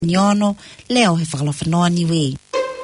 nyono leo he whakalawhanoa ni we.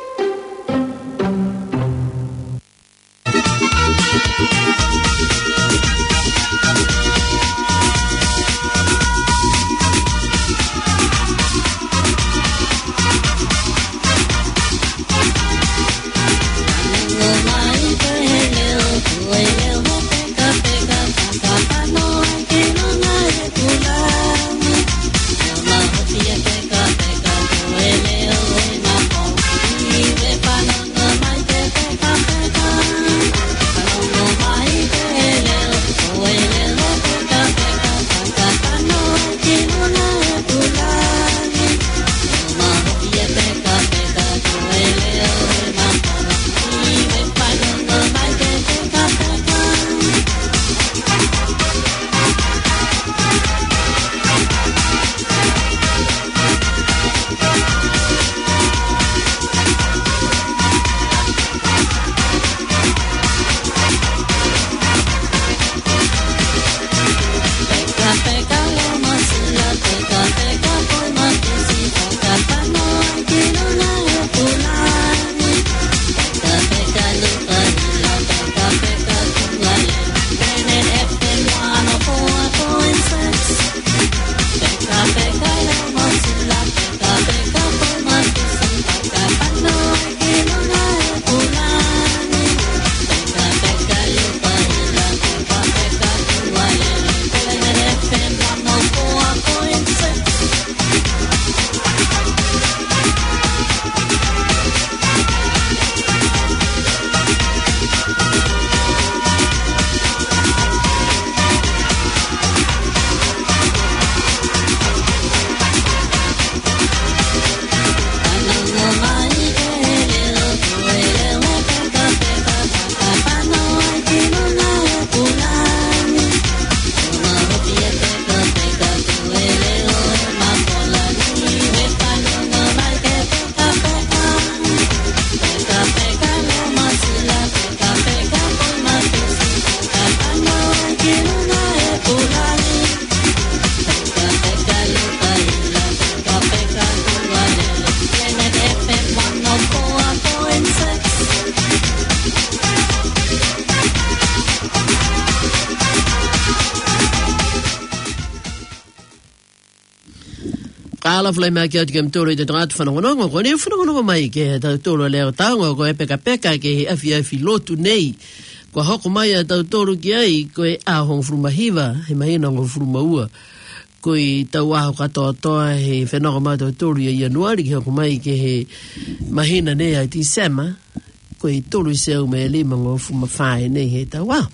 Ala flai ma ke kem tolo de drat fa no no ko ni fa no mai ke ta tolo le ta ngo ko peka ke afi lotu nei ko hoko mai ta tolo ki ai ko a hong frumahiva he mai no frumaua ko i ta wa ka to he fe no ma to tolo ya januari ke hoko mai ke he mahina nei ai ti sema ko i tolo se o me le mango fruma fa nei he ta wa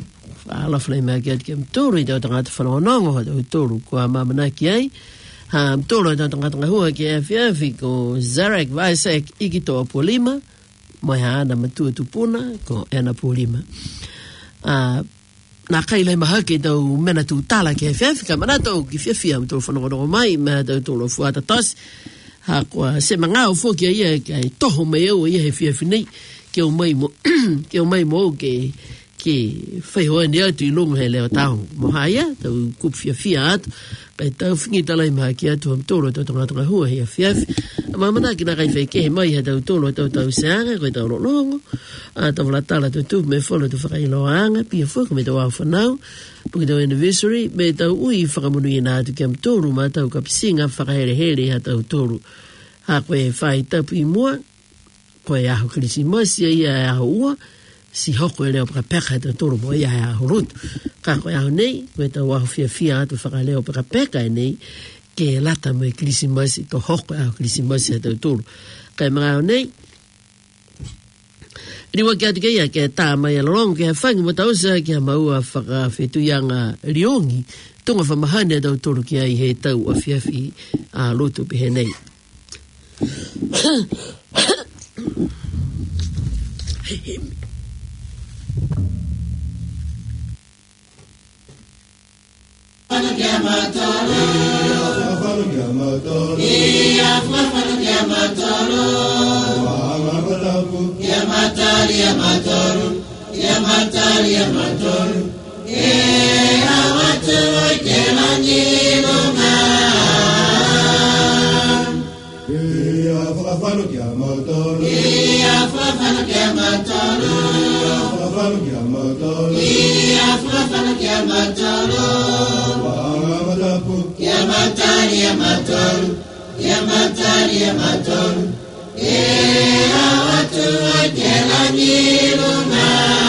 ala flai ma ke kem tolo de drat fa no no tolo ko ma na ki ai tolo da tanga hua ke FF ko Zarek Vaisek ikito polima mo hana matu tupuna ko ena polima na kai le mahake do mena tu tala ke FF ka mana to ki fia to fono no mai me do to lo fuata tos ha ko se manga o fo ke ia ke to me o ia FF nei ke o mai mo ke fai ho ni atu long he le tau mo haia to ku fia pe tau fingi talai maha ki atu am tolo tau tanga hua hea fiaf. Mamana ki na kai whai kehe mai ha tau tolo tau seanga, koe tau longo, tau wala tala tau tupu me whola tu whakai loanga, pia whuka me tau au whanau, puki tau anniversary, me tau ui whakamunu i nā atu ki am tolo, ma tau kapisinga whakahere ha tau tolo. Ha koe whai tapu i mua, koe aho krisimasia ia aho ua, si hoko e leo peka te toro mo ia hea horutu. Ka koe aho nei, koe tau aho fia atu whaka leo peka e nei, ke lata mo e krisimasi, to hoko aho krisimasi te toro. Ka mga aho nei, riwa ki atu keia, ke tā mai alolongo, ke whangi mo tausa, ke maua whaka whetuyanga riongi, tunga whamahane tau toro ki ai he tau a fiafi a loto pehe nei. Ia whakawhanu kia mautoro. Ia whakawhanu kia mautoro. Ia whakawhanu kia mautoro. Ia whakawhanu kia mautoro. Wahanga matapu. Kia matari a mautoro. Kia matari a mautoro. E awatu a kela niruna.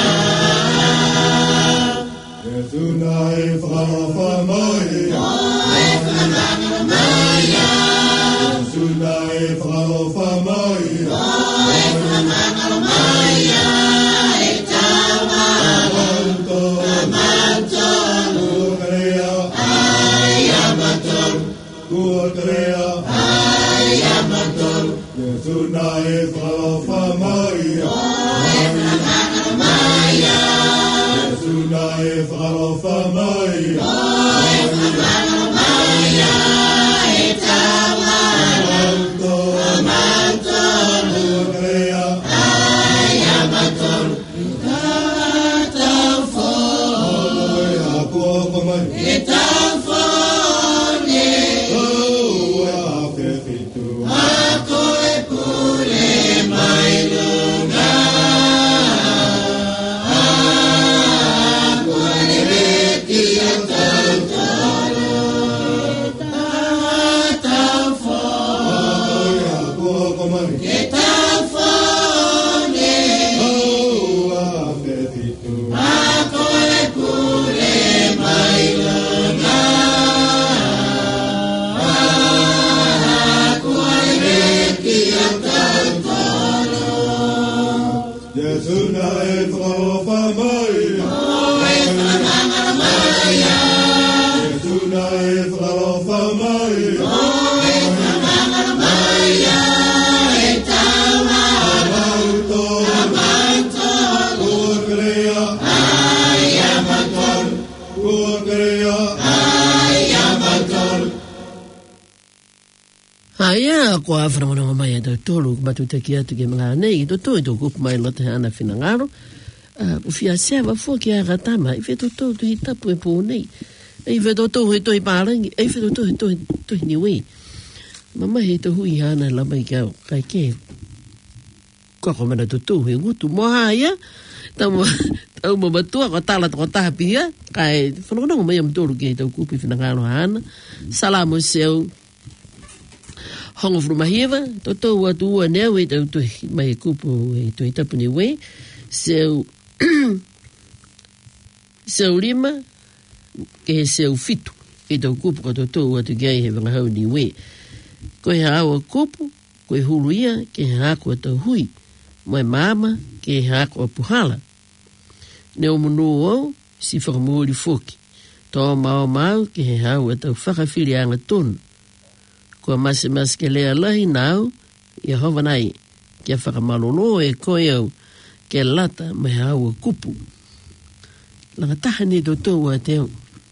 Yesu na e whakawha mai. Ai whakawhanu mai. Suna e whakawha mai. E whakamangalo mai. E tawa. Amanto. Amanto. Kuakarea. Ai amanto. Kuakarea. Ai amanto. Suna e whakawha mai. E whakamangalo mai. Suna e whakawha mai. E whakamangalo mai. E tawa. Aia ko afra mana mai da tolu batuta kia tu ke mga nei to to kup mai lot ana finangaro u fia se va fo kia gatama I fe to tu tapu e po nei e ve to to I parangi e fe to ni we mama he to hui ana la mai ka kai ke ko mana to he ngutu mo haia tamo matua ko tala ko tapia kai fono no mai am tolu ke to kup finangaro ana salamo seu hongo frumahiva toto watu neu e to mai kupu e to itapuni we seu lima ke seu fitu e to kupu ko toto watu gai he vanga hau ni we ko ha awa kupu ko huluia ke ha ko to hui mai mama ke ha ko puhala neu munu o si formuli foki to mau ke ha o to whakawhiri anga tonu ko mas ke lea lahi nau Yehova nai kia whakamalono e koe au ke lata mai haua kupu langa tahani do tō a teo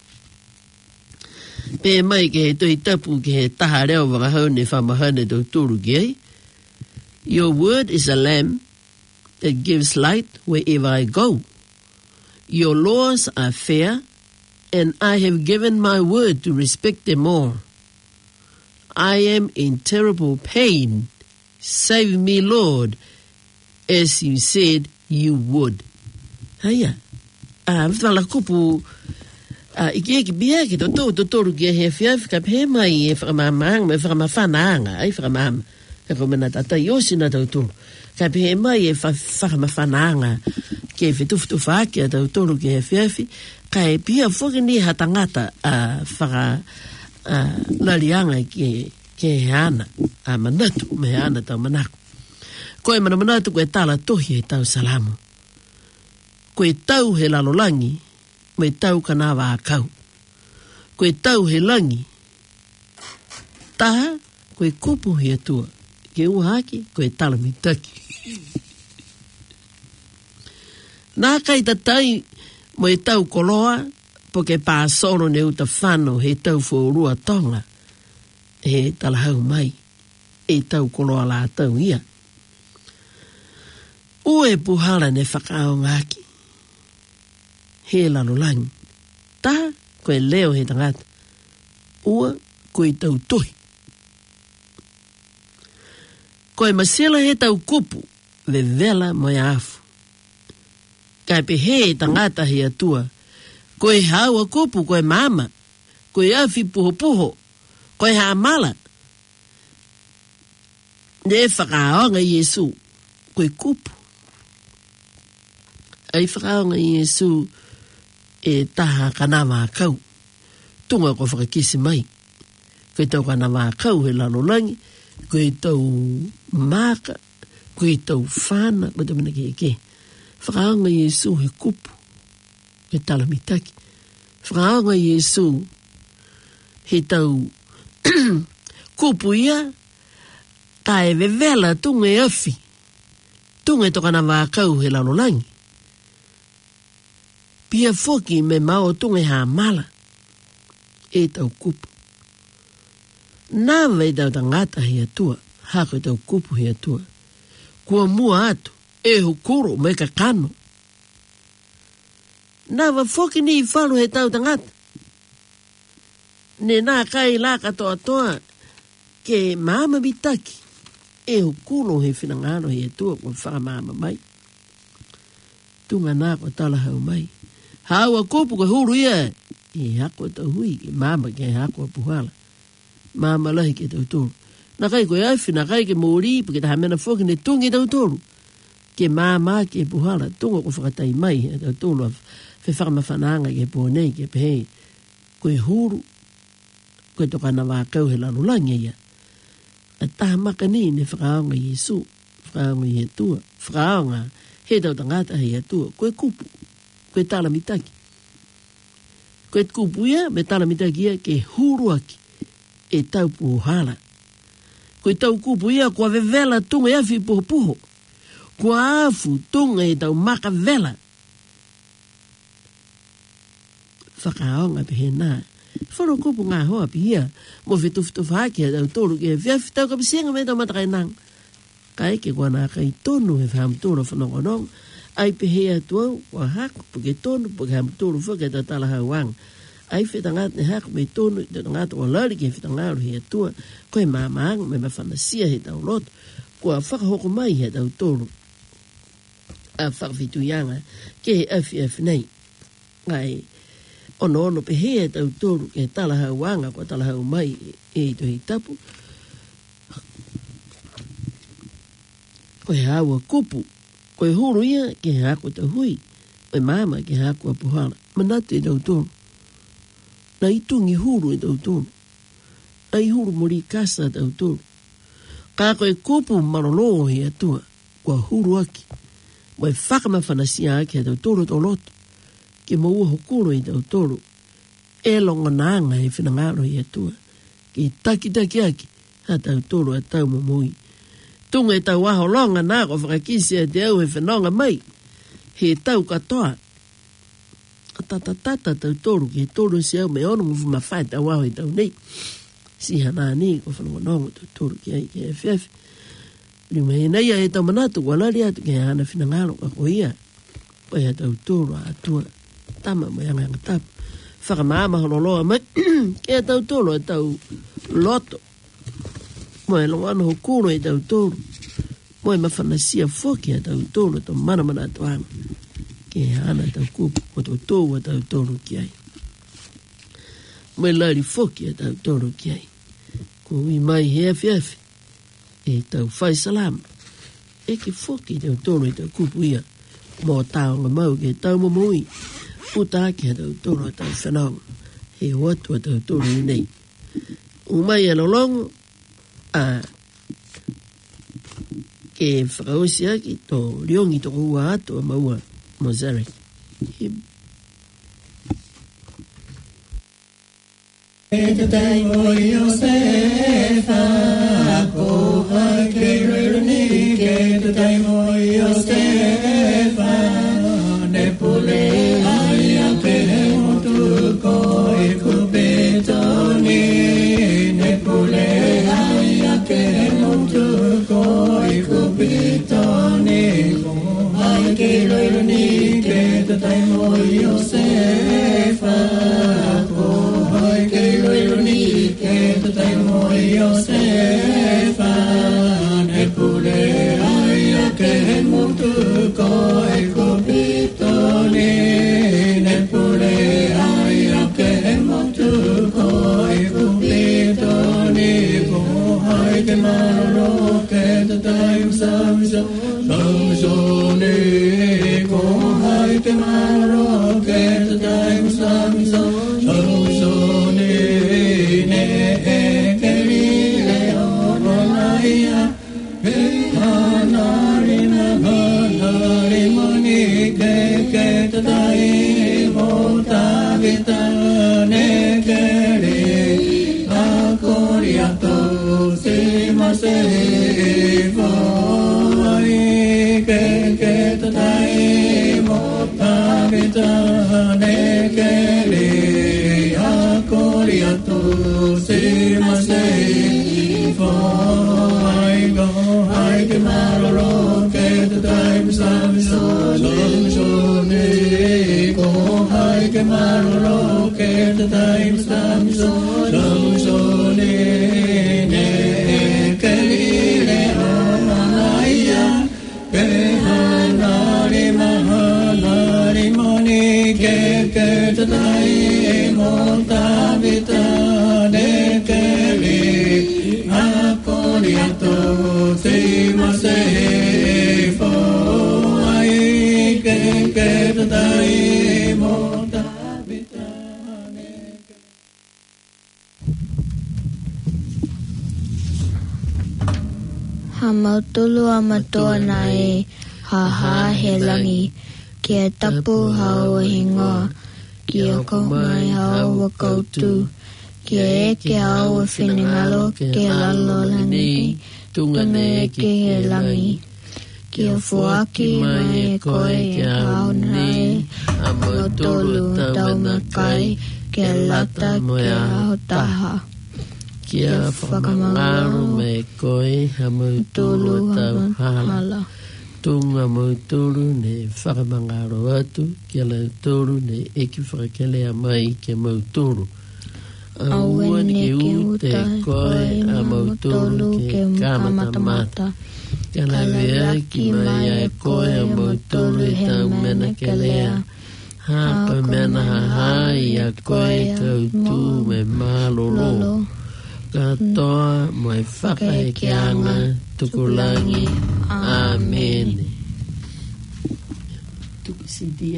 pe mai ke he toi tapu ke he taha reo wakahau ne whamahane do tōru ke Your word is a lamp that gives light wherever I go. Your laws are fair, and I have given my word to respect them all. I am in terrible pain. Save me, Lord, as you said you would. Haya. Whala kupu iki bia ki to ke he fiaf ka he mai e whakamamang me whakamawhanaanga ai whakamam e komena tata yosi na tautoru ka he mai e whakamawhanaanga ke whituwhitu whaakia tautoru ke he fiafi ka e pia whakini hatangata whaka larianga ke he ana manatu me he ana tau manako koe mana manatu koe tala tohi e tau salamu koe tau he lalolangi me tau kana wa kau. Koe tau he langi. Taha, koe kupu he atua. Ke uhaki, koe tala mitaki. Nā kai tatai mo e tau koloa, po ke pāsono ne uta whano he tau whorua tonga. He talahau mai. E tau koloa la tau ia. Ue puhala ne whakao ngaki. He lalolangi. Taha, koe leo he tangata. Ua, koe tau tohi. Koe masela he tau kupu, ve vela moe afu. Kai pe he tangata he atua. Koe haua kupu, koe mama. Koe afi puho puho. Koe haamala. Ne whakaonga Yesu. Koe kupu. Ai whakaonga Yesu e taha kanawa kau. Tunga ko whakakisi mai. Koe tau kanawa kau he lalolangi. Koe tau maka. Koe tau whana. Koe tau minake eke. Whakaonga Yesu he kupu. He talamitaki. Whakaonga Yesu he tau kupu ia. Ka e vevela tunga e afi. Tunga e tokana wākau he lalolangi. Pia foki me mao tunga e haamala. E tau kupu. Nāwa e tau tangata he atua. Hako e tau kupu he atua. Kua mua atu. E hukuro me ka kano. Nāwa foki ni I whalu he tau tangata. Ne nā kai la katoa toa. Ke maama bitaki. E hukuro he whinangano he atua. Kua whakamaama mai. Tunga nā ko tala hau mai. Haua kupu ka huru ia. E hako tau hui. Ke maama ke hako puhala. Maama lahi ke tau tolu. Na kai koe awhi, na kai ke mōri. Pake ta hamena foki ne tungi tau tolu. Ke maama ke puhala. Tunga ko whakatai mai. He tau tolu. Fe whakamawhananga ke pōnei ke pehei. Koe huru. Koe tokana wākau he lalulangi ia. A taha maka ni ne whakaonga Yesu. Whakaonga i he tua. Whakaonga he tau tangata he tua. Koe kupu. Koe tala mitaki. Koe kupu ia me tala mitaki ia ke huru aki. E tau puhala. Koe tau kupu ia kua vevela tunga e awhi puho puho. Kua afu tunga e tau maka vela. Whakaonga pehe nā. Wharo kupu ngā hoa pihia. Mo whetuftufu haki tau tolu ke whiawhi tau ka pisenga me tau matakai nang. Kai ke kua nā kai tonu he whaamtoro whanongonong. Ai pehe atuau kua haku puke tonu puke hamtoro whaka tau tala hauang. Ai whetangat ne haku me tonu te tangata o lari ke whetangaru he atua. Koe māmaanga me mawhanasia he tau loto. Kua whakahoko mai he tau tolu. A whakawhituyanga ke he awhi nei. Ngai ono pehe tau tolu ke tala hauanga kua tala hau mai e to hi tapu. Koe haua kupu. Koe huru ia ke haku tau hui. Koe mama ke haku a puhala. Manate tau tolu. Na itungi huru e tau tolu. Ai huru mori kasa tau tolu. Ka koe kupu marolo he atua. Kua huru aki. Koe whakamawhanasia aki a tau tolu to loto. Ke maua hokuro i tau tolu. E longa nanga e whinangaro i atua. Ke taki aki. Ha tau tolu a tau mamui. Tunga e tau aho longa nā ko whakakisi a te au he whanonga mai. He tau katoa. Tatatata tau tolu ke tolu si au me ono mufu mawhai tau aho i tau nei. Si hana ni ko whanonga tau tolu ki ai ke e whiawhi. Lima he nei a e tau manatu walari atu ke hana whinangaro ka ko ia. Koe a tau tolu a atua. Tama mo yanga tapu. Whakamaama hololoa mai. Ke a tau tolu a tau loto. Mo e longano hokuro e tau tolu. Mo e mawhanasia foki a tau tolu to mana atuanga. Ke hana tau kupu o tau tolu a tau tolu ki ai. Mo e lari foki a tau tolu ki ai. Ko ui mai he awhi. E tau whai salama. E ke foki tau tolu e tau kupu ia. Mo taonga mau ke tau mamui. Puta ki a tau tolu a tau whanonga. He watu a tau tolu i nei. Umai a lolongo. Ke whakausi aki to riongi to ua ato a maua Mozarek. E te taimo I o Stefa, ko hake ruruni, ke te taimo I o Stefa, ne pule ai a ke motu ko e kubetoni, ne pule ai a ke motu ko e kubetoni, ko hake ruruni, ke te taimo I o Stefa, ko hake ruruni, ke te taimo I o Stefa, Hamautulu amatoa nai ha he langi kia tapu hau hingoa kia komai hau wakautu kia eke hau whiningalo kia lalo langi tungane ki he langi kia fuaki mai koe kia hau nai hamautulu tau makai kia lata kia hau taha kia whakamangaru me koe hamautulu tau hala. Tunga mautulu ne whakamangaru atu kia lautulu ne eki whakakele a mai kia mautulu. Aua ni ke ute koe a mautulu ke kamatamata. Kia la vea ki mai a koe a mautulu tau mena ke lea. Hapa mena hahai a koe tau tu me malolo. Katoa mai whakaekeanga tukulangi. Amen. Tuku CD.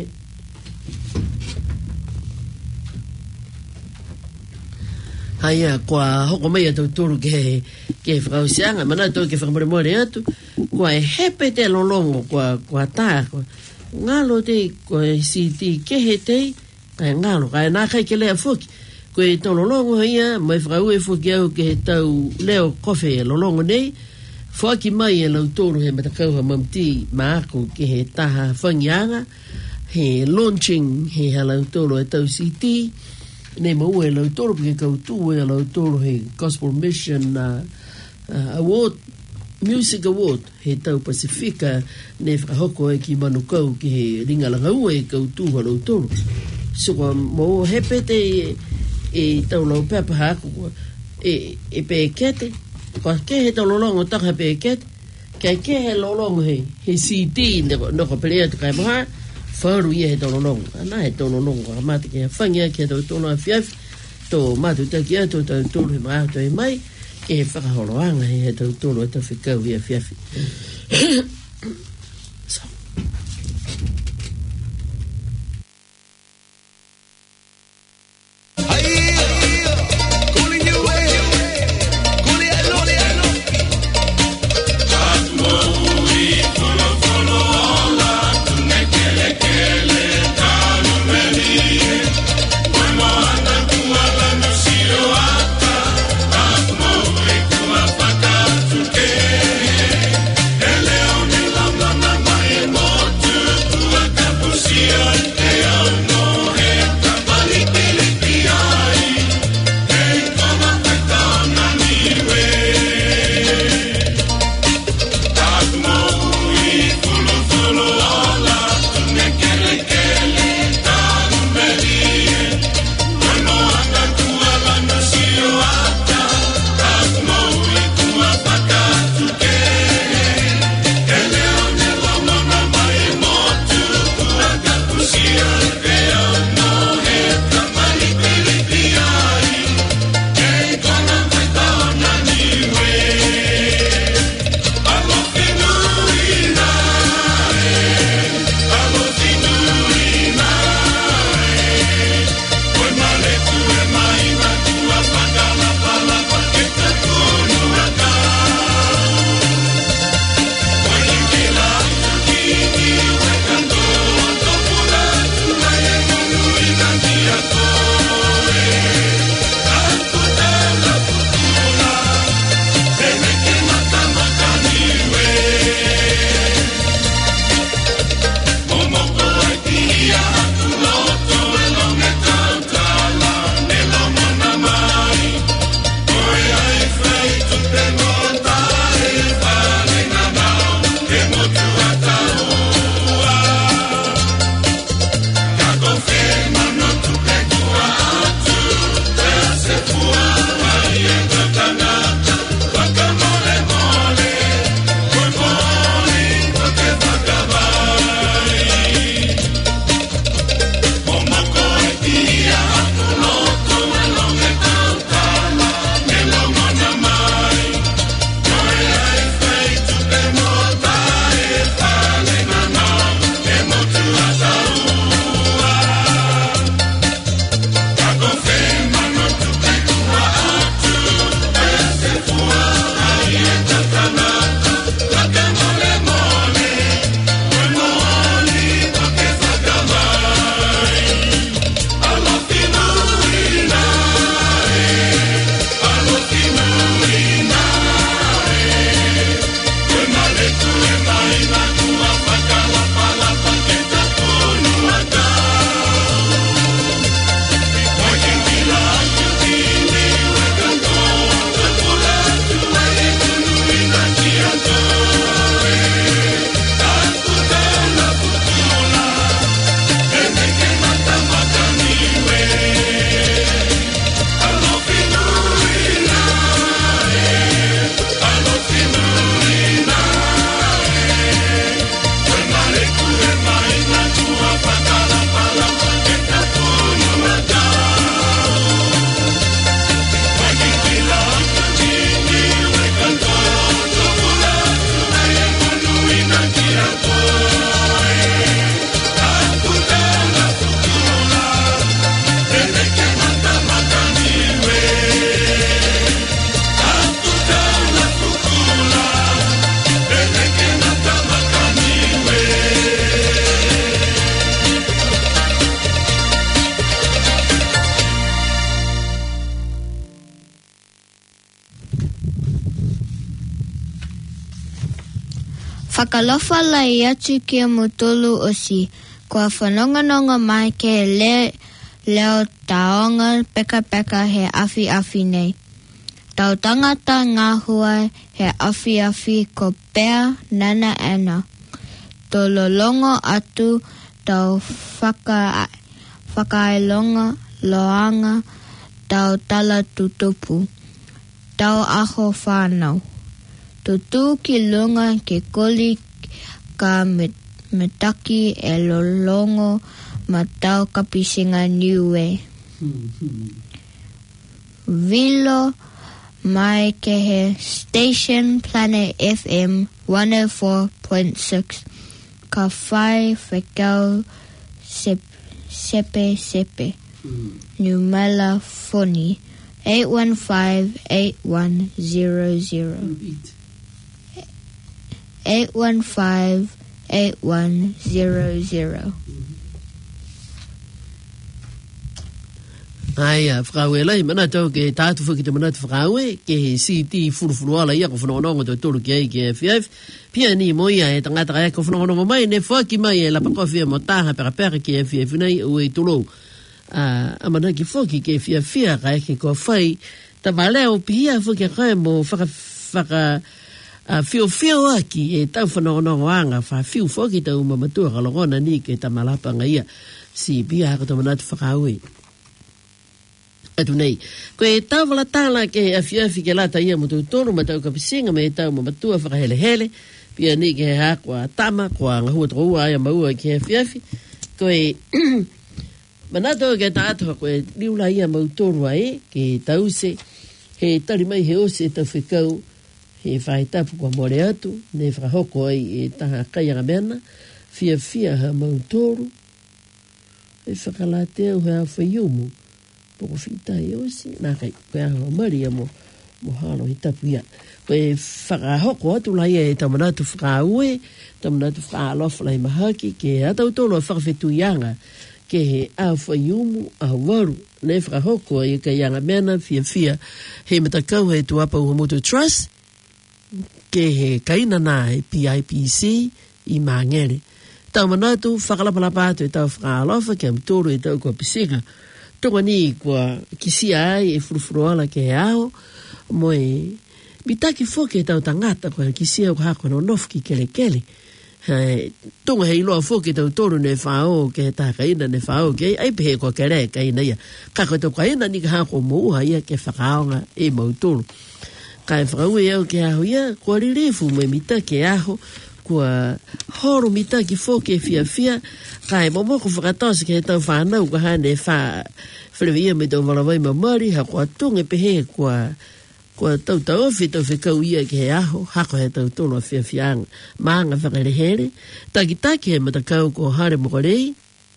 Haia, kua hoko mai atu turu ke whakausianga, mana tau ke whakamoremore atu, kua e hepe te lolongo, kua tā, ngalo te, kua CD kehe te, kai ngalo, kai nākai ke lea whuki, kua e tau lolongo haia, mai whakaue whuki au ke he tau leo kofe e lolongo nei, whaki mai e lau tōru he matakauha mamti maako ke he taha whangianga, he launching he lau tōru e tau CD, nei maua e lau tōru pike kautū e lau tōru he Gospel Mission Award, Music Award, he tau Pasifika, ne whakahoko e ki manukau ki he ringalanga ua e kautū a lau tōru. So mo hepe te e tau lau pepa hako, e pe kete, kwa ke he tau lolongo taka pe ket, kai ke he lolongo he CD noko pelea tu kai maha, wharu ia he tau lolongo. Ana he tau lolongo, mati ke whangia ke tau tono a fiaf, tō matu taki atu tau tono he maa tau e mai, ke he whakaholoanga he tau tono e tau whikau ia fiafi. So. Leone Whakalofa lai atu kia mutulu osi. Kua whanonganonga mai ke leo taonga peka he afi nei. Tau tangata ngā hua he afi ko pea nana ana. Tō lolongo atu tau whakailonga loanga tau tala tutupu. Tau aho whanau. Tutu ki lunga ke koli ka metaki e lolongo ma tau kapisinga niue. Vilo mai ke he Station Planet FM 104.6 ka whai whekau sepe Numela Foni 815-8100 815-8100 Aia, whakaue lai, mana tau ke tātu whaki te mana tu whakaue, ke he CD furufuruala ia ko whanongongo tō tōru ki ai ke FF, pia ni moia e tangata kai ko whanongongo mai, ne whaki mai e lapakowhia mo tāha pera ki FF nei ue tūrou. Amana ki whaki ke whia kai ke ko whai, ta maleo pia whaki kai mo whaka whio aki e tau whanongongo anga, whio whaki tau mamatua kalongona ni ke ta malapanga ia, si pia hako tō mana tu whakaue. Atu nei, ko e tau wala tāla ke awhiawhi ke lata ia mo tūtoru ma tau kapisinga me e tau ma matua whakahele pia ni ke hea kua tama, kua ngahua tokoua aia maua ke awhiawhi, ko e manatau ke tātua ko e liula ia mautoru ai ke tause, he tari mai he ose tau whikau, he whaitapu kua more atu, ne whakahoko ai e taha kaianga mena, whia ha mautoru, e whakalatea hea whaiumu, poko fitai osi na kai ko a maria mo halo hitapu ia ko e whakahoko atu lai e tamanatu whakaue tamanatu whakalofa lai mahaki ke atau tolo whakawhetu ianga ke he au whaiumu a waru ne whakahoko e ka ianga mena whia he matakau he tuapa Uhamutu Trust ke he kainana he PIPC i Mangere tamanatu whakalapalapa atu e tau whakalofa ke amtoro e tau kua pisinga tonga ni kua kisia ai e furufuruala ke ao mo e mitaki foke tau tangata kua kisia o hako no nofki kele tonga hei loa foke tau toru ne whao ke ta kaina ne whao ke ai pehe kua kere kaina ia kako tau kaina ni ka hako mouha ia ke whakaonga e mautoro kai whakaue au ke aho ia kua rirefu me mitake aho kua horo mitaki foke whia kai momoko whakatausi ke tau whanau ka hane whawhia me tau walawai mamari ha kua tunge pehe kua tau ofi tau whikau ia ke he aho hako he tau tono whianga maanga whakarehere takitaki he matakau ko hare mokorei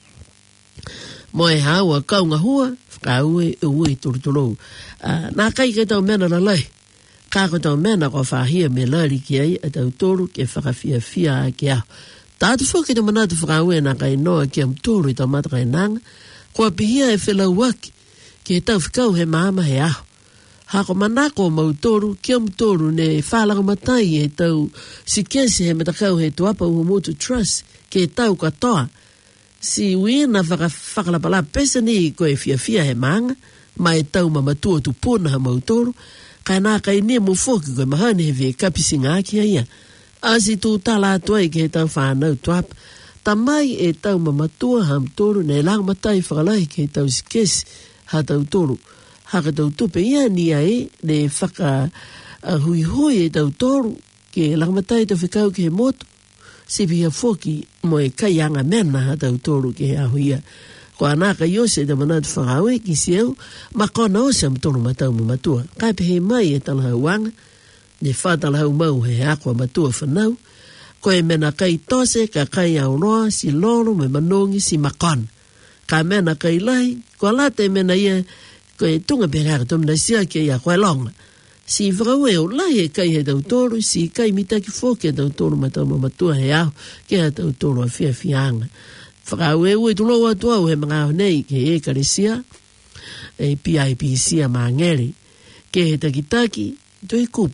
mo e haua kaunga hua whakaue e ui turturou nā kai ke tau mena lalai kako tau mena ko whahia me lari ki ai a tau toru ke whakawhia ke aho. Tātu whoki te manatu whakaue nā kai noa ki am toru i tau matakai nanga, kua pihia e whelau waki ke tau whikau he maama he aho. Hako manako mau toru ki am toru ne whālanga matai e tau sikesi he matakau he tuapa Uhamutu Trust ke tau katoa. Si wina whakalapala pesa ni koe whia he maanga, mai tau mamatua tu puna ha mau toru, kai nā kai nia mo whoki koe mahane he vea kapisi ngāki ia. Asi tū tala atuai ke he tau whanau tuapa. Ta mai e tau mamatua ham toru ne lang matai whakalai ke he tau sikesi ha tau toru. Haka tau tupe ia ni ai ne whaka hui e tau toru ke lang matai tau whikau ke he motu. Sipi ha whoki mo e kai anga mena ha tau toru ke he ahu ia. Ko anaka iose te manatu whakaue ki siau, ma kona ose am tono matau matua. Kai pehe mai e talahau wanga, ne whatalahau mau he akwa matua whanau, ko e mena kai tose, ka kai auroa, si lolo, me manongi, si makon. Ka mena kai lai, ko alate mena ia, ko e tunga pehaka tomna sia ke ia koe longa. Si whakaue o lai e kai he tau toru, si kai mitaki whoke tau toru matau matua he aho, ke he tau toru a whianga. Whakaue ue tu loa tuau he mga nei ke e karesia, e PIPC a Mangere, ke he takitaki, toi kupu,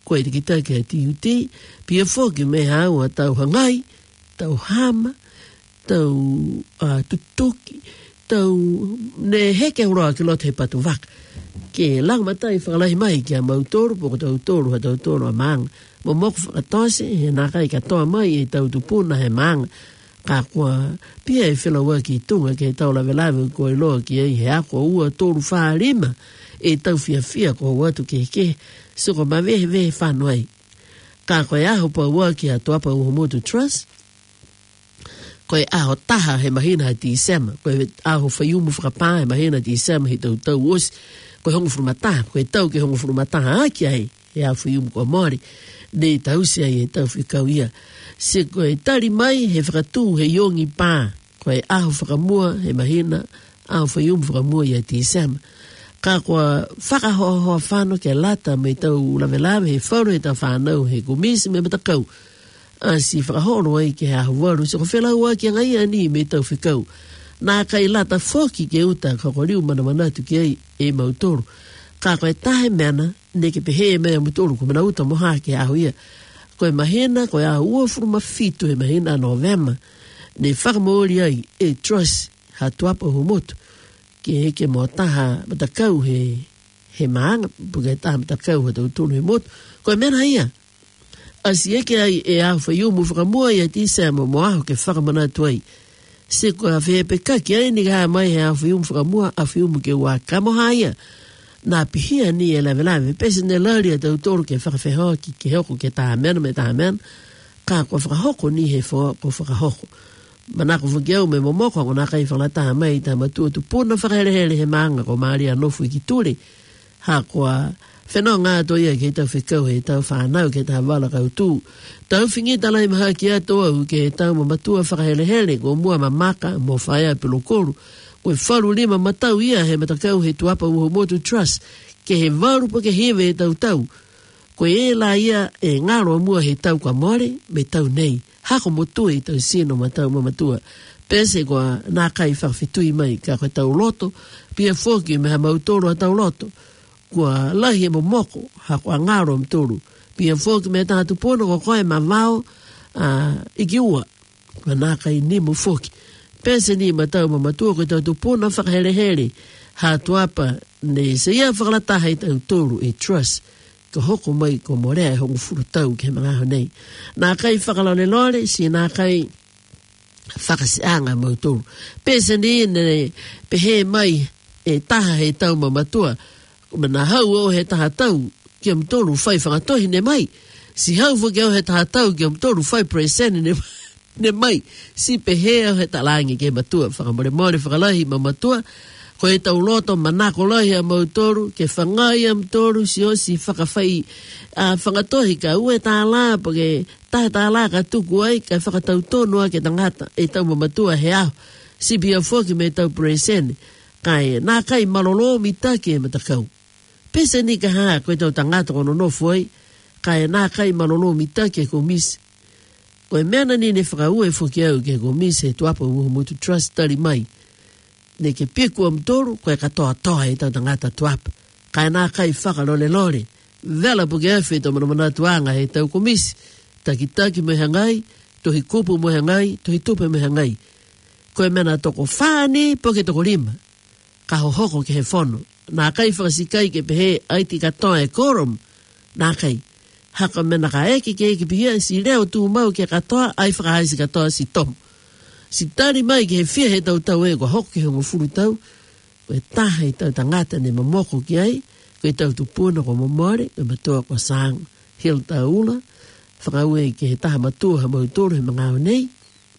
koe te kita ke tiuti, pia foki me haua tau hangai, tau hama, tau tutuki, tau ne heke uroa ki lote he patu waka. Ke lang matai whakalahi mai ki a mautoru, poko tau toru ha tau toru a maanga. Mo moko whakatose, he nakai katoa mai e tau tupuna he maanga. Ka kua pia e whilaua ki tunga ke tau lawe ko e loa ki ei he ako ua toru whārima e tau fia ko watu ke. Suko ma vehe whanoi. Ka koe aho pa ua ki a tuapa Uhamotu Trust. Koe aho taha he mahina ti sema. Koe aho whaiumu whakapā he mahina ti sema he tau osi. Koe hongo furumata, koe tau ke hongo furumata aki ai, e a whiumu kua mori, ne tau se ai e tau whikau ia. Se koe tari mai he whakatū he yongi pā, koe aho whakamua he mahina, aho whiumu whakamua ia ti sema. Ka koa whakahoa whano ke lata me tau lawe he whauro he tau whanau he kumisi me matakau. Si whakahono ai ke aho waru, se ko whelau aki angai ani me tau whikau. Nā kai lata whoki ke uta ka koriu manamanatu ki ei e mautoru. Ka koe tahe mena, ne ke pehe e mea mautoru, ko mana uta moha ke aho ia. Koe mahena, koe aho ua furu mafitu he mahena Novema. Ne whakamaori ai e trust ha tuapa Uhamotu. Ke heke mo taha matakau he maanga, puke taha matakau ha tautunu he motu. Koe mena ia. Asi eke ai e aho whaiumu whakamua ia ti sea mo aho ke whakamanatu ai. Se ko a whepeka ki ai ni ka mai he a whiumu whakamua a whiumu ke ua kamoha ia. Nā pihia ni e lawe pese ne lauri a tautoru ke whakawhehoa ki ke hoko ke taha mena me taha mena. Ka ko whakahoko ni he ko whakahoko. Manako whakiau me momoko ko nā kai whalataha mai ta matua tu puna whakaherehere he maanga ko maari a nofu i ki tūre. Ha ko a whenua ngā toia ke tau whekau he tau whanau ke taha wala kau tū. Tau whingi talai maha ki atoa u ke tau mamatua whakahelehele ko mua mamaka mo whaia pelokoru. Koe wharu lima matau ia he matakau he tuapa Uhamotu Trust ke he waru pa ke hewe he tau. Koe e la ia e ngaro mua he tau kwa more me tau nei. Hako motua i tau sino matau mamatua. Pese koa nā kai whakawhitui mai ka koe tau loto, pia whoki me ha mautoro a tau loto. Kua lahi e momoko, hako a ngaro mtoru. Pia whoki me taha tupona ko koe ma vau iki ua. Kua naka i nimu whoki. Pese ni matau mamatua ko tau tupona whakahere ha tuapa ne se ia whakalataha i tau toru e trust. Ko hoko mai ko morea e hongo furu tau ke mga honei. Nā kai whakalone lore si nā kai whakasianga mautoru. Pese ni ne pehe mai e taha he tau mamatua. Mana hau o he taha tau ki am toru whai whangatohi ne mai. Si hau whake o he taha tau ki am toru whai presene ne mai. Si pehe o he talangi ke matua. Whakamore mori whakalahi mamatua. Ko he tau loto manako lahi a mautoru ke whangai am toru si o si whakawhai whangatohi ka ue tā la pake tahe tā la ka tuku ai ka whakatau tonua ke tangata e tau mamatua he aho. Si pia whoki me tau presene. Kai nā kai malolo mitake e matakau. Pese ni ka haa koe tau tangata kono nofu ai, kai nā kai malolo mitake ko misi. Koe meana ni ne whakaue whoki au ke ko misi e tuapa Uhamotu Trust tari mai. Ne ke piku am toru, koe katoa toa e tau tangata tuapa. Kai nā kai whakalole lore. Vela puke awhi tau manamana tuanga he tau ko misi. Taki me hangai, tohi kupu me hangai, tohi tupe me hangai. Koe mena toko whāne, poke toko rima. Ka hohoko ke he whono. Nā kai whakasikai ke pehe aiti katoa e korom. Nā kai. Haka mena ka eke ke eke pihia si reo tū mau ke katoa ai whakahaisi katoa si tomu. Si tari mai ke he whia he tau tau e ko hoko ke hongo furu tau. Koe taha i tau tangata ne mamoko ki ai. Koe tau tupuna ko mamore. Koe matua ko sang hil taula. Whakaue ke he taha matua ha mautoro he mga nei.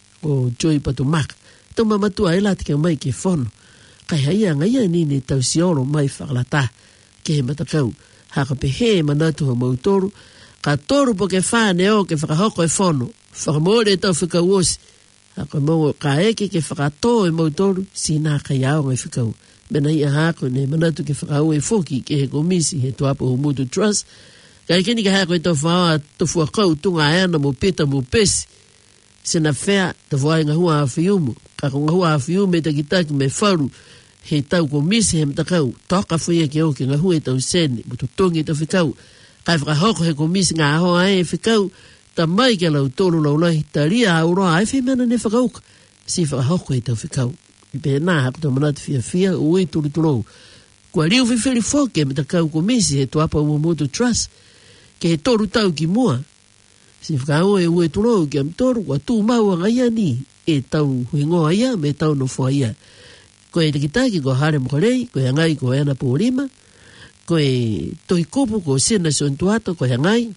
O Joy Patumaka. Tau mamatua e lati ke mai ke whono. Kai haia ngaia nini tau siolo mai whakalata ke he matakau. Haka pehe manatu ha mautoru. Ka toru po ke whāne o ke whakahoko e whono. Whakamore e tau whikau osi. Haka mau ka eke ke whakato e mautoru si nā kai ao ngai whikau. Mena ia hako ne manatu ke whakau e whoki ke he komisi he tuapa Uhamotu Trust. Kai kini ka hako e tau whaoa tofu akau tunga aena mo peta mo pesi. Sena whea te whae ngahua a whiumu. Ka ko ngahua a whiumu e takitaki me wharu. He tau komisi he mtakau. Toka whaia ke o ke ngahua e tau sene. Mutu tongi tau whikau. kai whakahoko he komisi ngā hoa e whikau, ta mai ke lau tōru lau lai, ta ria auroa ai whemana ne whakauka, si whakahoko e tau whikau. I pe nā hako tau manatu fia, ui turu turou. Kua riu whiwhiri whoke me ta kau komisi he tuapa Uamotu Trust, ke he tōru tau ki mua. Si whakao e ue turou ki am tōru, kua tū maua ngaia ni, e tau huingoa ia, me tau no fua ia. Ko e tikitaki ko hare mokarei, ko e ngai ko e ana pōrima, ko e tohi kupu ko sena son tuato, ko e ngai,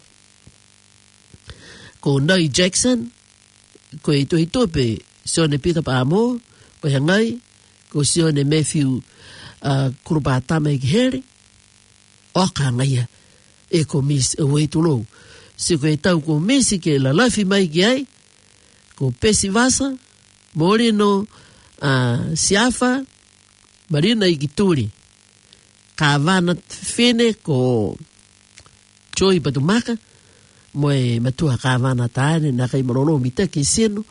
ko Nai Jackson, ko e tohi tope Sione Peter Pāmo, ko e ngai, ko Sione Matthew Kurupātama i ki here, o ka ngaia, e ko mis e weitulou. Si ko e tau ko mesi ke la lafi mai ki ai, ko Pesi Vasa, Moreno, Siafa, Marina i ki turi, ka vana whene ko Joy Patumaka, mo e matua ka vana taane, na kai marolo mita ki seno,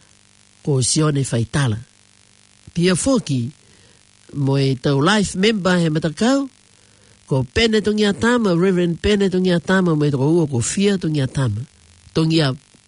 ko Sione Faitala. Pia foki, mo e tau life member he matakau, ko Pene Tongia Tama, Reverend Pene Tongia Tama, mo e toko ua ko Fia Tongia Tama, Tongia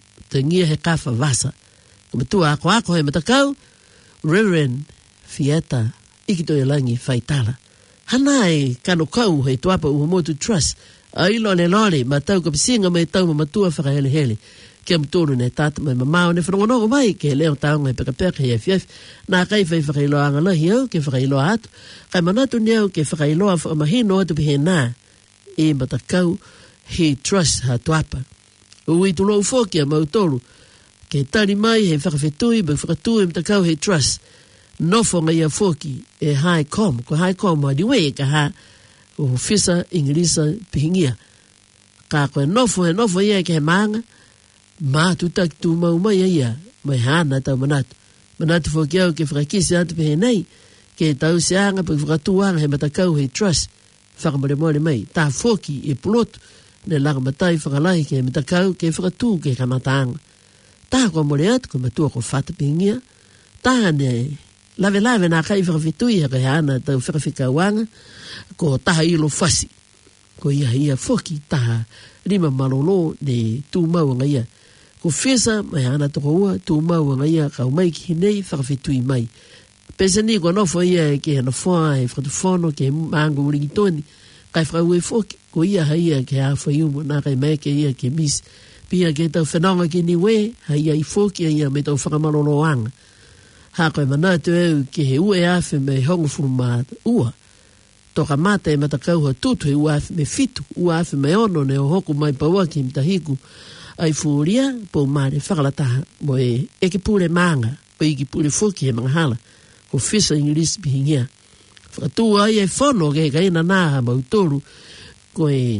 he kafa vasa. Ko matua ako he matakau, Reverend Fieta, ikito e langi Faitala. Hana e kano kau he tuapa Uamotu Trust, a ilo le lore, ma tau ka pisinga mai tau ma matua whakahele hele. Kia mtoro ne tata mai mamao ne whanongonogo mai, ke leo taonga e pekapeka he fief, nā kai whai whakailoa anga lahi au, ke whakailoa atu, kai manatu ni au ke whakailoa whakamahino atu pihe nā, e matakau he trust ha tuapa. Ui tulou whokia mautoru, ke tari mai he whakawhetui, bai whakatui matakau he trust, nofo ngai a whoki e high com, ko high com wa diwe ka ha o fisa Ingilisa pihingia. Ka koe nofo ia ke he maanga, ma tu tak tu mau mai ia, mai hana tau manatu. Manatu whoki au ke whakakisi atu pihe nei, ke tau seanga pa whakatuanga he matakau he trust, whakamare mai, ta whoki e pulotu, ne langa matai whakalahi ke matakau ke whakatu ke kamataanga. Ta koe more atu, ko matua ko whata pihingia, ta ne lave nā kai whakawhetui haka hana tau whakawhikauanga, ko taha ilo whasi. Ko ia whoki taha rima malolo ne tū maua ia. Ko whesa mai hana toko ua tū maua ia kau mai ki hinei whakawhetui mai. Pesa ni ko nofo ia ke hana whoa he whakatuwhono ke maangu uringi toni. Kai whakaue whoki ko ia ke hawha iumo nā kai mai ke ia ke mis. Pia ke tau whanonga ki niwe haia i whoki ia me tau whakamalolo anga. Hako e manatu eu ke he ue afe me hongo furu maata ua. Toka mata e matakau ha tutu he ue afe me fitu, ue afe me ono ne o hoku mai paua ki mtahiku. Ai furia po mare whakalataha mo e eke pure maanga, po iki pure fuki he mangahala, ko fisa Ingilisi pihingia. Whakatua ai e whono ke ka ina naha mautoru ko e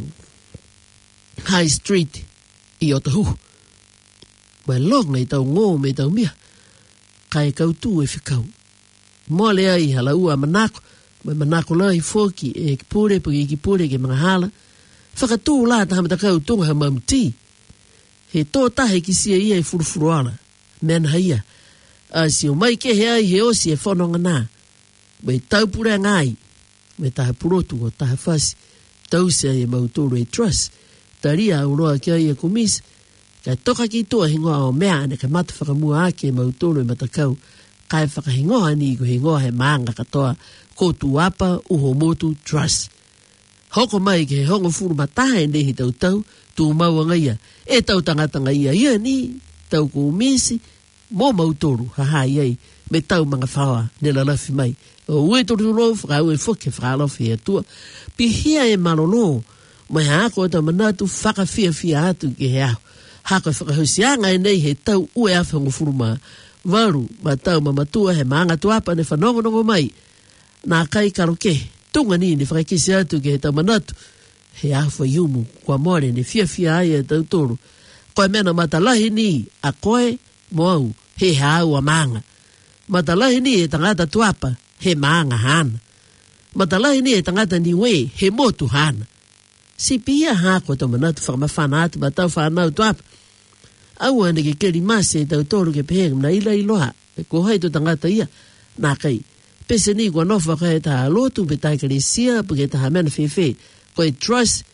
High Street i Otahu. Mo e longa i tau ngō me tau mia. Kai kautu e whikau. Mole ai hala ua manako, mai manako lai whoki e kipure, pagi i kipure ke mga hala. Whakatū la taha matakau tunga ha mamti. He tō tahe ki sia ia i furufuruala. Mena haia. A si o mai ke he ai he osi e whanonga nā. Mai taupura ngai. Mai taha purotu o taha whasi. Tausia e mautoro e trust. Taria uroa kia ia komisa. Kai toka ki toa hingoa o mea ane ka mata whakamua ake mautoro e matakau. Kai whakahingoa ni ko hingoa he maanga katoa ko tuapa Uamotu Trust. Hoko mai ke he hongo furu matahe nehi tau tu maua ngaia. E tau tangata ngaia ia ni tau ko umisi mo mautoro haha iei me tau mga whawa ne lalafi mai. O ue toruro whakau e whuke whakalofi e tua. Pihia e malolo mai haako tau manatu whakawhia atu ke he aho. Hako whakahusianga e nei he tau ue awhango furuma. Waru, ma tau mamatua he maanga tuapa ne whanongonongo mai. Nā kai karoke, tunga ni whakakisi atu ke he tau manatu. He awha iumu, kua more ne fia ai e tau toro. Koe mena matalahi ni a koe moau he hau a maanga. Matalahi ni e tangata tuapa he maanga hana. Matalahi ni e tangata niwe he motu hana. Si pia hako tau manatu whakamawhana atu ma tau whanau tuapa. Aua ne ke keri mase tau toro ke pehenga na ila iloha. E ko hai to tangata ia. Nā kai. Pese ni kua nofa kai taha lotu pe tai kare sia pe ke taha mena whewhe. Koe trust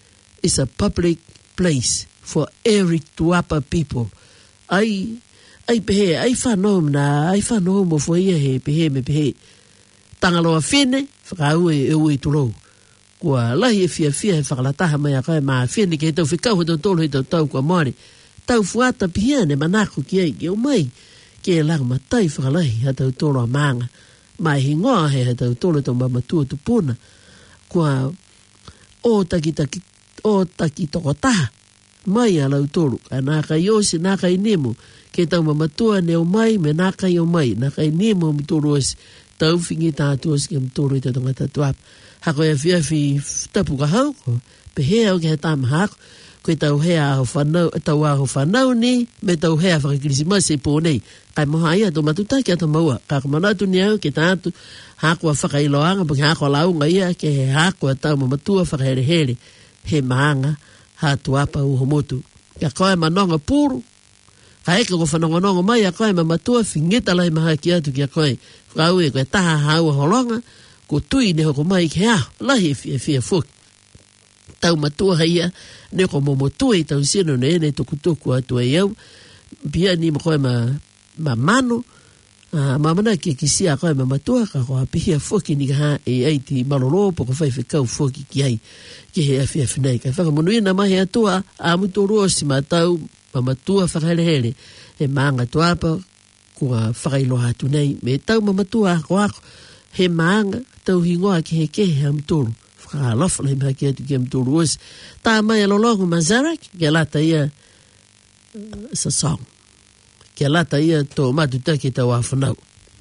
is a public place for every Tuapa people. Ai pehe, ai whanau mo fo ia he pehe me pehe. Tangaloa whene, whakaue e ui turou. Kua lahi e fia he whakalataha mai a kai maa whene ke he tau whikau he tau tolo he tau kua moare. Tau fuata pihia ne manako ki ei, ki o mai, ki e lang matai whakalahi ha tau tolo a maanga. Mai hingoa he tau tolo tau mamatua tupuna. Kua o taki toko taha, mai a lau tolo, ka nā kai osi, nā kai nemo, ke tau mamatua ne o mai, me nā kai o mai, nā kai nemo mi tolo osi, tau whingi tātu osi ke mi tolo i te tonga tatuapa. Hako e whiawhi tapu ka hau, pe hea o ke he tāma hako, koe tau hea aho whanau, tau aho whanau ni, me tau hea whakakirisi masi pō nei, kai moha ia tō matutaki ato maua, kako manatu ni au ke tātu, hako a whakailoanga, pake hako a launga ia, ke he hako a tau mamatua whakahere he maanga, ha tuapa uho motu. Ka koe manonga pūru, ka eka ko whanongonongo mai, a koe mamatua, whingeta lai maha ki atu ki a koe, whakaue koe taha haua holonga, ko tui ne hoko mai ke hao, lahi e fia fuki. Tau matua haia, ne ko momotua i tau sino ne ene tukutuku atu e iau, pia ni mo koe ma mano, mamana ki kisia koe ma matua, ka koe pihia fuki ni kaha e aiti malolo, poko whai whikau fuki ki ai, ki he awhia whinei. Kai whakamonuina mahi atua, a mutoro si matau, ma matua whakahere, he maanga tuapa, kua whakailoha atu nei, me tau ma matua ako, he maanga, tau hingoa ki he kehe am tolu. Whakalofa lai maha ki atu ki am tolu osi. Tā mai alolongu Mazarak, kia lata ia, it's a song. Kia lata ia tō matutaki tau awhanau.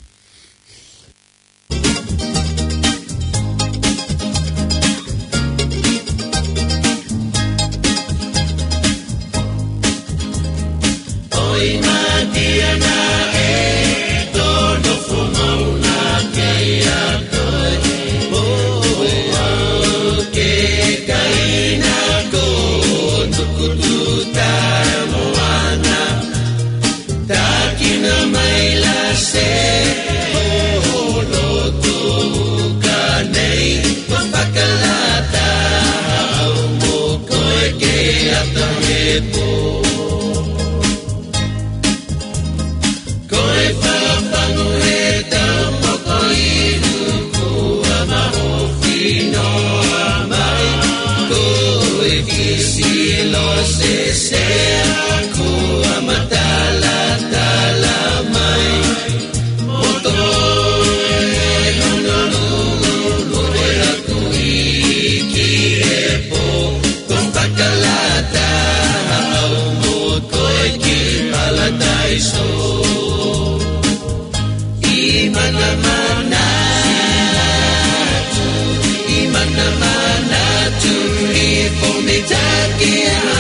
Oi matia na e, tono fumau na keia koe. O ke kaina ko, tukututa moana. Takina mai la se, o lotu ka nei. Papakalata, au mo koe ke ata he po. Se sea kua matala tala mai moto honolulu era kuiki epo con pakalata au moto ki paladaiso imana tu ipomitaki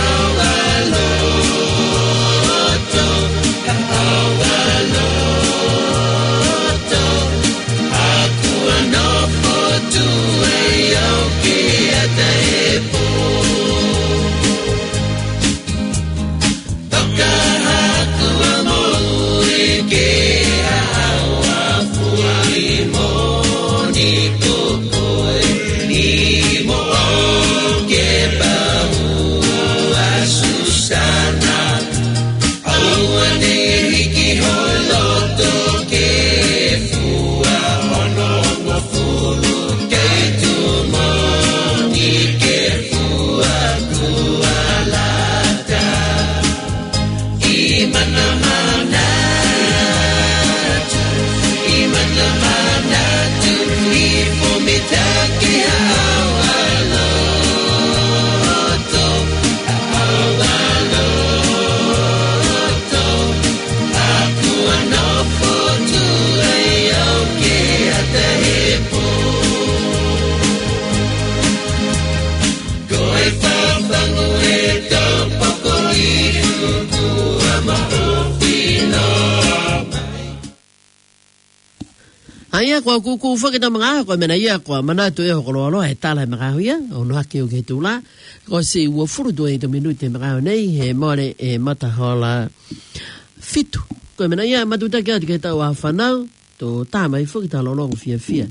Ia kua kuku whakita mga koe mena ia kua manatu e hokolo aloha he tala he mga huia o no hake o ke tūla ko si ua furutu e to minute mga nei he more e matahola fitu koe mena ia matutaki atu ke tau a whanau to tāmai whakita lolongo fia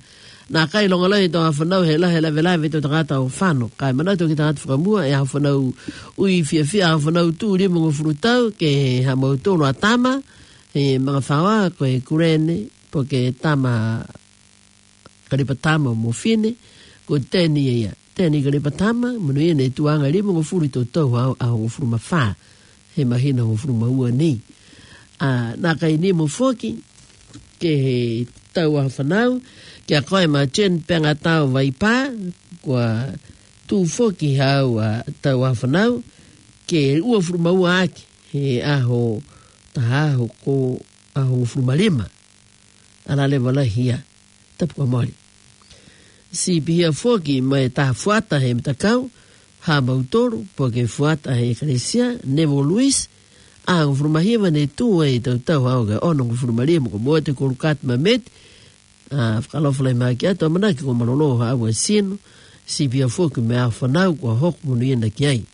na kai longa lai to afanau hela vela to tangata o fano kai mana to kita atu famua e afanau ui fia afanau tu ri mo frutau ke ha mo to no atama e mga fawa ko e kurene porque tama kalipatama mo fine ko teni kalipatama mo ne tuanga ri mo furu to a o furu mafa he mahina o furu maua ni na kai ni mo foki ke tau afanau kia koe ma chen penga tau vaipa kua tu foki hau a tau awhanau ke ua furumau aki he aho taha ko aho furumalima ala le wala hia tapu ka mori si pia foki mai taha fuata he mtakau ha mautoro po ke fuata he eklesia Nevo Luis aho furumahima ne tu e tau hau ka ono furumalima ko mote korukat mamet whakalawhalai maki ato manaki ko malolo hawa sino si pia foku me awhanau kua hoku munu ina ki ai.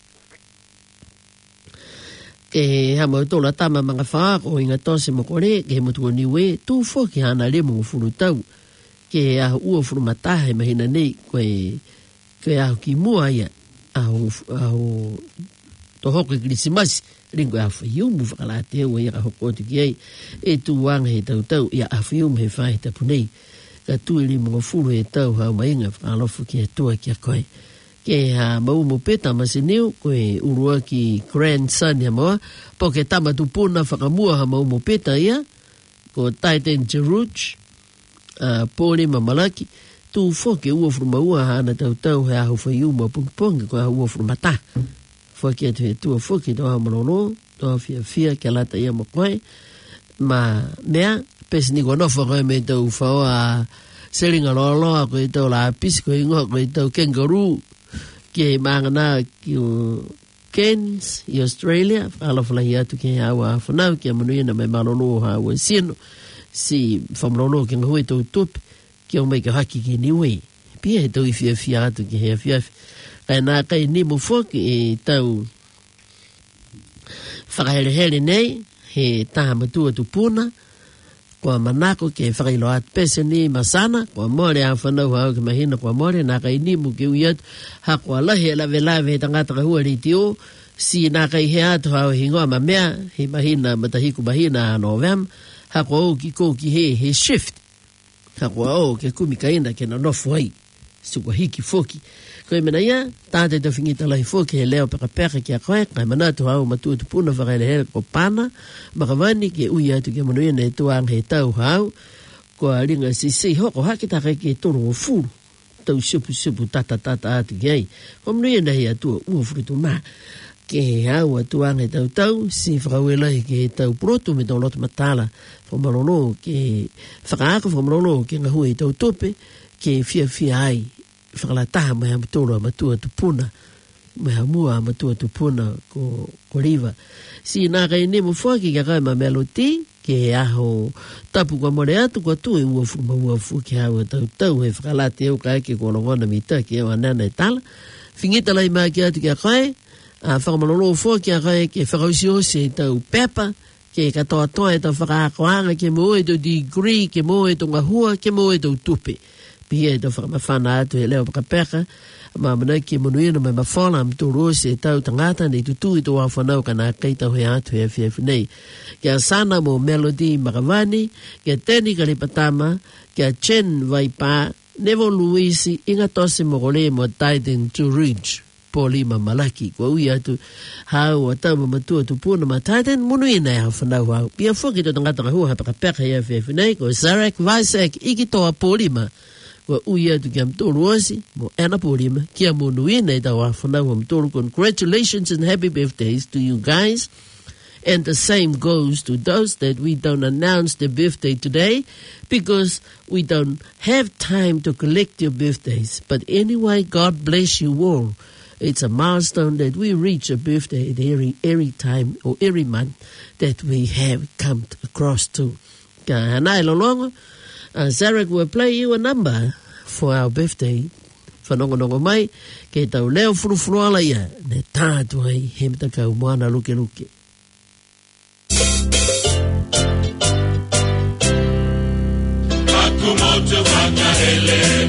Ke hama utola tama mga whaako inga tose mo kore ke he mutuko niwe tu foki hana lemo furu tau ke aho ua furu matahe mahina nei koe aho ki mua ia aho to hoku krisimasi ringo a whaiumu whakalate ua ia hoko atu ki ai e tu wanga he tau ia a whaiumu he whahe tapu nei ka tui li mga furu he tau hau mainga whakalofu ki he tua ki a koe ke ha maumo peta masineu koe urua ki grandson ya moa po ke tama tupuna whakamua ha maumo peta ia ko Titan Jeruch pōre mamalaki tu whoke ua furu maua hana tau he ahu whaiumu a pungponga ko ahu ua furu mata whoke atu he tua whoke toa marolo toa fia ke lata ia mo koe ma mea pesi ni kua nofa koe me tau whaoa seringa loloa koe tau la pisi koe ingoa koe tau kangaroo ke maangana ki o Cairns i Australia whaalawhalahi atu ke hawa whanau ki a manuina mai malolo hawa sino si whamlolo ke ngahui tau tupi ki o mai ka haki ki niwe pia he tau i fia atu ki hea fiafi kai nā kai ni mo whoki e tau whakahere nei he taha matua tupuna kua manako ke whakailo at pese ni masana kua more a whanau hau ke mahina kua more nā kai ni mo ke ui atu ha kua lahe lave he tangata ka hua ritio si nā kai he atu hau hingoa ma mea he mahina matahiku mahina a Novem ha kua o ki kou ki he shift ha kua o ke kumi kaina ke na nofu hai si kua hiki foki koe mena ia, tātai tau whingita lahi fōke he leo peka ki a koe, kai manatu hau matua tupuna whakaile hele ko pana, makawani ke ui atu ke manuia e tuang he tau hau, ko a ringa si hoko haki taka ke tono o furu, tau sipu tata atu ki ai, ko manuia he atua ua furu tu maa, ke he hau atuang he tau, si whakauelahi ke he tau proto me tau loto matala, whamalono ke whakaako whamalono ke ngahui he tau tope, ke fia ai, whakalataha mai amatoro amatua tupuna mai hamua amatua tupuna ko riva si nā kai nemo whaki ka kai ma meloti ke aho tapu kwa more atu kwa tu e ua ua fuki hawa tau he whakalate au kai ke kolongona mita ke ewa nana e tala whingita lai maa ki atu ki a kai whakamalolo whaki a kai ke whakausiosi e tau pepa ke katoa toa e tau whakaakoanga ke mo e tau degree ke mo e tau ngahua ke mo e tau tupe pia e tau whakamawhana atu he leo pakapeka ma mana ki monuina mai mawhala mtorosi e tau tangata nei tutu i tau awhanau ka nā kei tau he atu he fiafi nei kia sana mo Melody Makavani kia Teni Kalipatama kia Chen Vaipa Nevo Luis inga tose mo kole mo Titan Jeruch Polima Malaki kwa ui atu hau a tau mamatua tupuna ma Titan monuina e awhanau hau pia whoki tau tangata ka hua ha pakapeka he fiafi nei ko Zarek Vaisek iki toa Polima wa uia tu kia mtoro osi, mo ana porima, kia mo nuina e tau awhanau wa mtoro. Congratulations and happy birthdays to you guys. And the same goes to those that we don't announce their birthday today because we don't have time to collect your birthdays. But anyway, God bless you all. It's a milestone that we reach a birthday at every time or every month that we have come across to. Ka hanai lolongo. Zarek will play you a number for our birthday. Whanongonongo mai, ke tau leo furufuruala ia, ne tātu ai, he mtakau moana luke. Aku motu wanga hele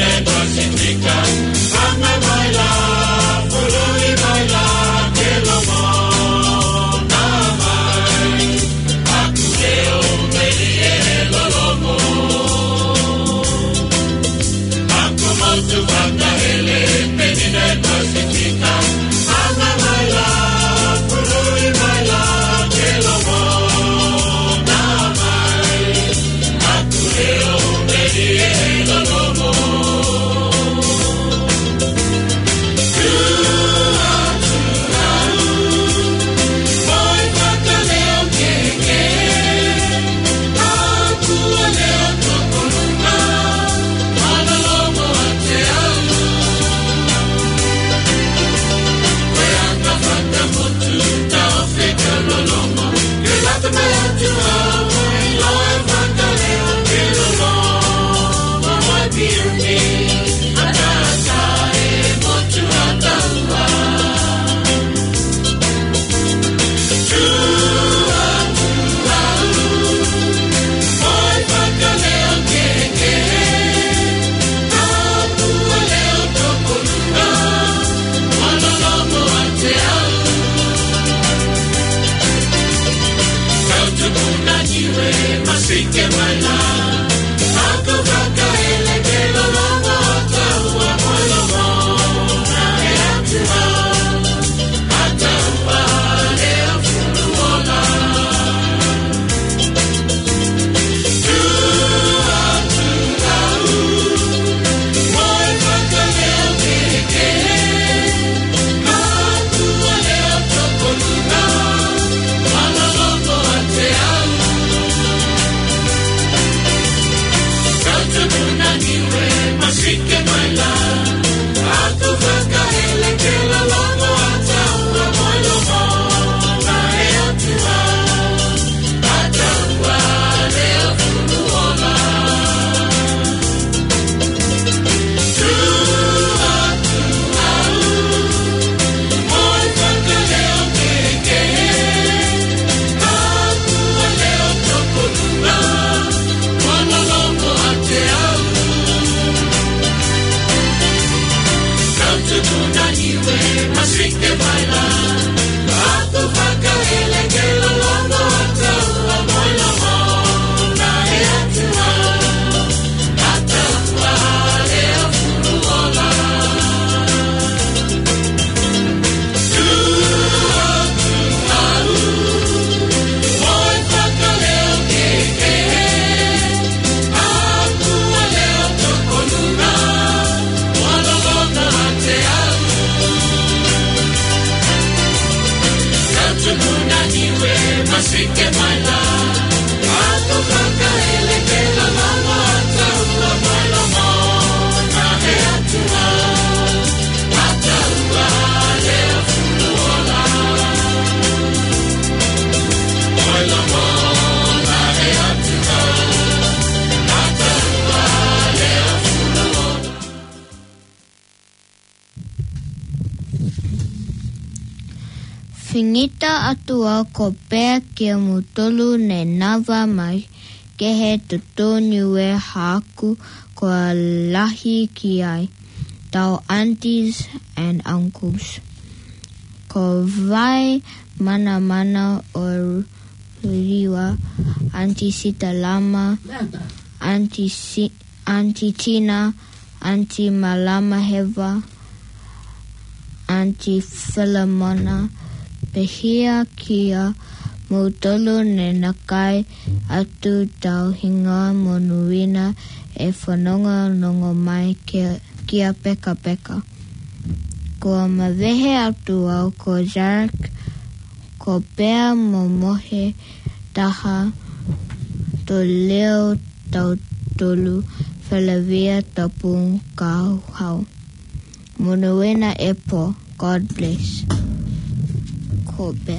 Fingita atua ko pea kia mutolu ne nava mai ke he tutonu e haku ko lahi ki ai tau aunties and uncles. Ko vai mana mana o riwa Auntie Sita Lama, Auntie Tina, Auntie Malama Heva, Auntie Philemona, Pehia kia mutolu ne nakai atu tau hinga monuina e whanonga nongo mai kia peka peka. Ko mawehe atu au ko Jarek, ko pea mo mohe taha to leo tau tolu whalawea tapu kau hau. Monuina epo, God bless. Ko pea.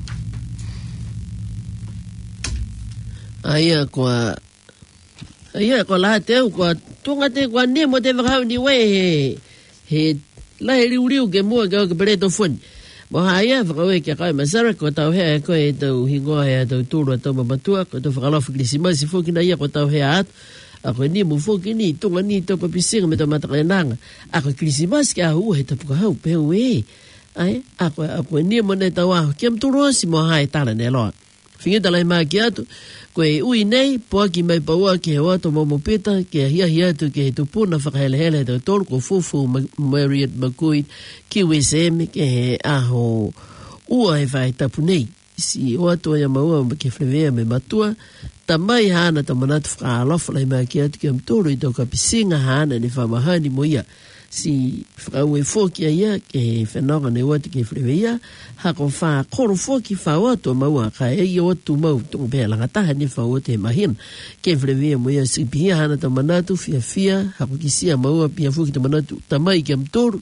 Aia kwa la teu kwa tunga te kwa ni mo te vakau ni we he la he riu ke mo ke pere to fun mo haia vakau ke kai masara ko tau he ko e tau hingoa he tau turu tau matua ko tau vakalo fikrisima si fo kina ia ko tau he at ako ni mo foki ni tunga ni to ko pisinga me to matakananga ako Christmas ka hu he tapu hau pe we ai ako ni mo ne tawa kem tu rosi mo hai tala ne lo fingi tala ma ki atu ko ui nei po ki mai paua ke wa to mo pita ke hia tu ke tu puna fakahele to tol ko fufu Marriott Makui ki wisem ke aho ua e vai tapu nei si o to ya maua ke flevea me matua tamai hana tamanatu whakaalofa lai mai ki atu ki amtoro I tau ka pisinga hana ni whamahani mo ia si whakaue fōki a ia ke whanonga ne watu ke flevea hako wha koro fōki whawatu maua ka e o tu mau tungu pēr langataha ni whawatu e mahina ke flevea mo ia si pia hana tamanatu fia hako kisia maua pia fōki tamanatu tamai ki amtoro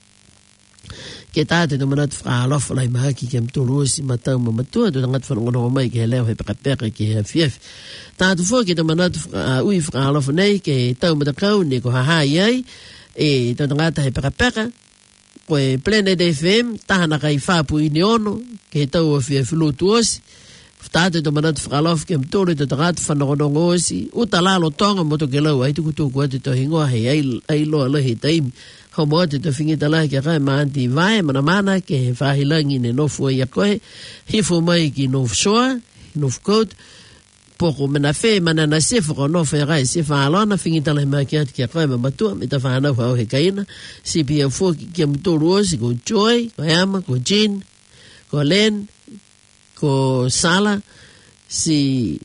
ke tāte no manatu whaalofa lai mahaki ke mtoro si matau ma matua tu tangat whanongono mai ke leo he pekapeka ke he fief. Tātu fua ke to manatu ui whaalofa nei ke tau matakau ne ko hahai ai e to tangata he pekapeka koe Planet FM tahana kai whapu ini ono ke tau a fief lutu osi tāte to manatu whaalofa ke mtoro to tangata whanongono osi utalalo tonga moto ke lau ai tukutuku atu to hingoa he ai loa lahi taimi mo te to fingi tala ke kai maanti vai mana ke fahilangi ne nofu ia koe hifo mai ki North Shore North Coast poko mena fe mana na sefo ko no fe rai se fa alona fingi tala mai ke kai matua me ta fa na ho he kaina si pia fo ki mtoro si ko Joy ko Emma ko Jean ko Len ko Sala si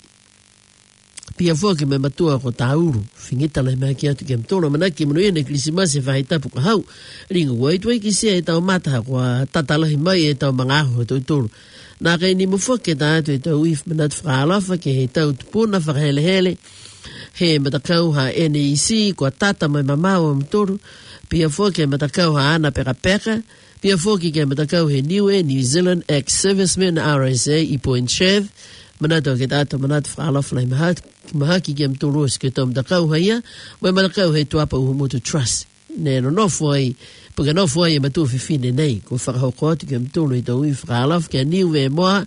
pia foki me matua ko tauru fingita le mai ki atu ke mtoro mana ki mno ene Christmas e vai tapu ka hau ringo wai tu ki se e tau mata ko tatalahi mai e tau mangaho to toro na kai ni mo foki ta atu e tau if manat fralofa ke he tau tupuna hele he matakau ha NEC ko tata mai mamao mtoro pia foki matakau ha ana peka pia foki ke matakau he New Zealand ex-servicemen RSA I Point Chev manato ke tata manat fralofa lai mahaki ke mtoro ke tom takau haia we matakau he tuapa uhumotu trust ne no foi porque no foi matu fifine nei ko whakahau koatu ke mtoro I tau I whakalofa ke niwe moa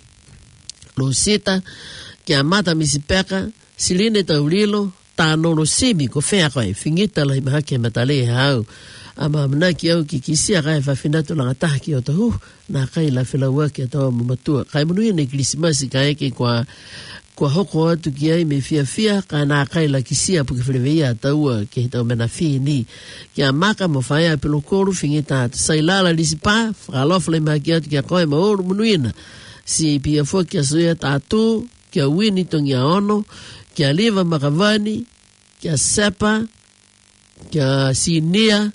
lo sita ke amata misipeka siline tau lilo ta nono simi ko whea koe fingita lai mahaki matale hau ama manaki au ki kisia kai whawhinatu langa taha ki o tahu na kai la whilaua ki atawa mamatua kai manuia ne Christmas kai ke kwa hoko atu ki ai me fia ka na kai la kisia puke whileweia ataua ke tau mena fi ni ki a maka mo whaia pelo koru fingita sailala lisipa whakalofa lai mahaki atu ki a koe maoru manuina si pia fo ki a suia tatu ki a wini tongi a ono ki a liva makavani ki a sepa ki a sinia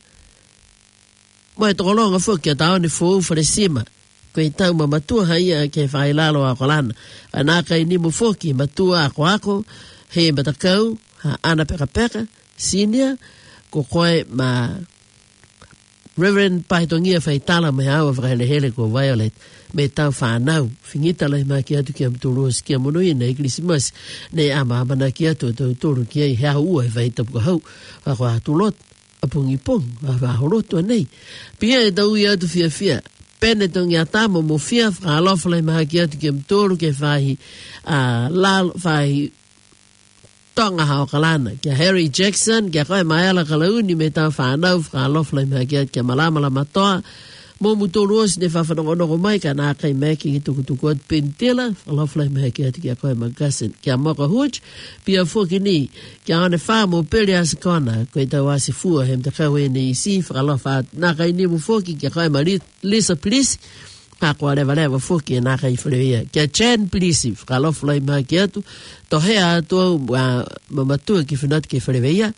Moe tokolonga fo kia tau ni fo ufaresima. Koe tau ma matua haia ke whailalo a kolana. Anaka I nimu fo ki matua ako he matakau ha ana peka sinia ko koe ma Reverend Paitongia whaitala me hawa whahelehele ko Violet me tau whanau. Fingita lai ma ki atu ki am turos ki amonoi na Christmas ne ama amana ki atu tau toro ki ai hea ua he whaitapu ka hau. Wako atulot. Apungi pong, wahahoroto nei. Pia e tau I atu fia. Pene tongi atamo mo fia, whakalofa lai mahaki atu ke mtoro ke whahi tonga hao kalana. Kia Harry Jackson, kia koe maela kalauni me tau whanau, whakalofa lai mahaki atu ke malamala matoa. Mo mutoro osi ne whawhanongonoko mai ka nā kai meki ki tukutuku atu pentela, whakalofa lai mahaki atu kia koe magasin. Kia moka huj, pia fuki ni, kia ane wha mo pere asikona, koe tau asi fua he mtakau NEC, whakalofa atu nā kai ni mo fuki, kia koe ma Lisa Plisi, hako lewa fuki e nā kai whalewea. Kia Chan Plisi, whakalofa lai mahaki atu, tohea atu au mamatua ki whanatu ke whalewea,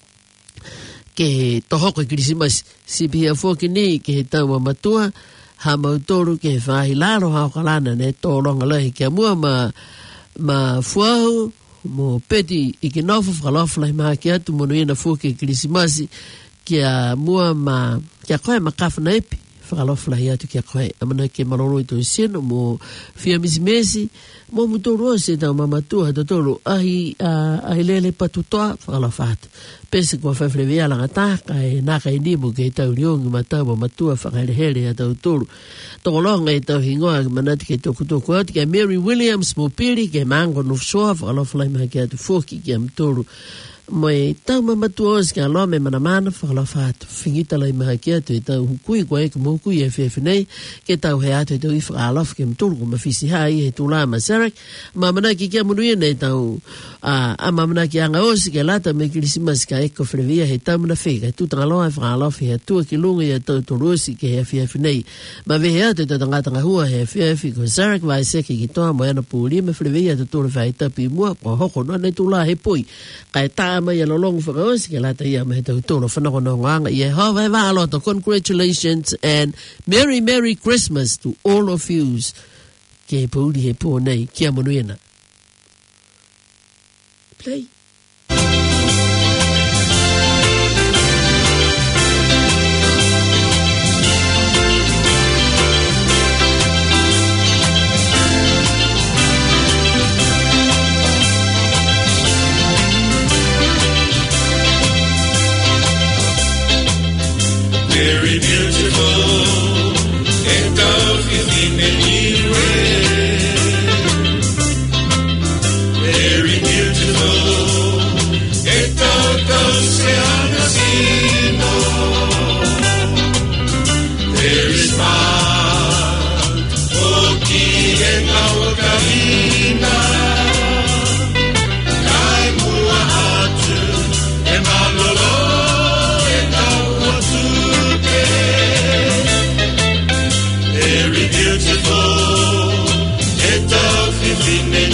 ke tohoko Christmas si pia foki ni ke tau matua ha mautoro ke whahilaro hao kalana ne tōronga lahi kia mua ma fuahu mo peti I ke nofu whakalofa lahi maha ki atu mono ina foki Christmas kia mua kia koe ma kawhana epi whakalofa lahi atu kia koe. Amana ke maroro i tō seno mo fia misi mo mutoro se tau mamatua totoro ahi lele patutoa whakalofa atu. Pese kua whawhirewea langa tāka e naka i nimo ke tau riongi matau ma matua whakarehere a tau toro. Toko longa i tau hingoa manati ke toko atu ke Mary Williams mo piri ke mango nufsoa whakalofa lahi maha ke atu foki ke amtoro. Mai tau mamatua os ka lome manamana whakalofa atu. Whingita lai maha ki atu e tau hukui kwa eka mohukui e whewhenei ke tau he atu e tau i whakalofa ke mtoro ko mawhisi hai e tūlā masarak. Mamana ki kia munuia nei tau a mamana ki anga osi ke lata me kirisimas ka eko whrewia he tau mana wheka. E tūtanga loa e whakalofa he atua ki lunga i a tau toro osi ke he whewhenei. Ma vehe atu e tau tangatanga hua he whewhi ko sarak vai seke ki toa mo ana pūlia me whrewia tu tōre whaitapi mua ko hoko no nei tūlā he pui. Kai tā mai alo longu whakaosi ke lata ia me tau tōro whanako no nganga i e hova e wālota. Congratulations and Merry Christmas to all of yous. Ke pūri he pō nei kia monuena. Play. Very beautiful, and of in many ways. Very beautiful, and of se anasino. Very smart, oki en our camina. Kai mua atu, e malolo. Very beautiful, et of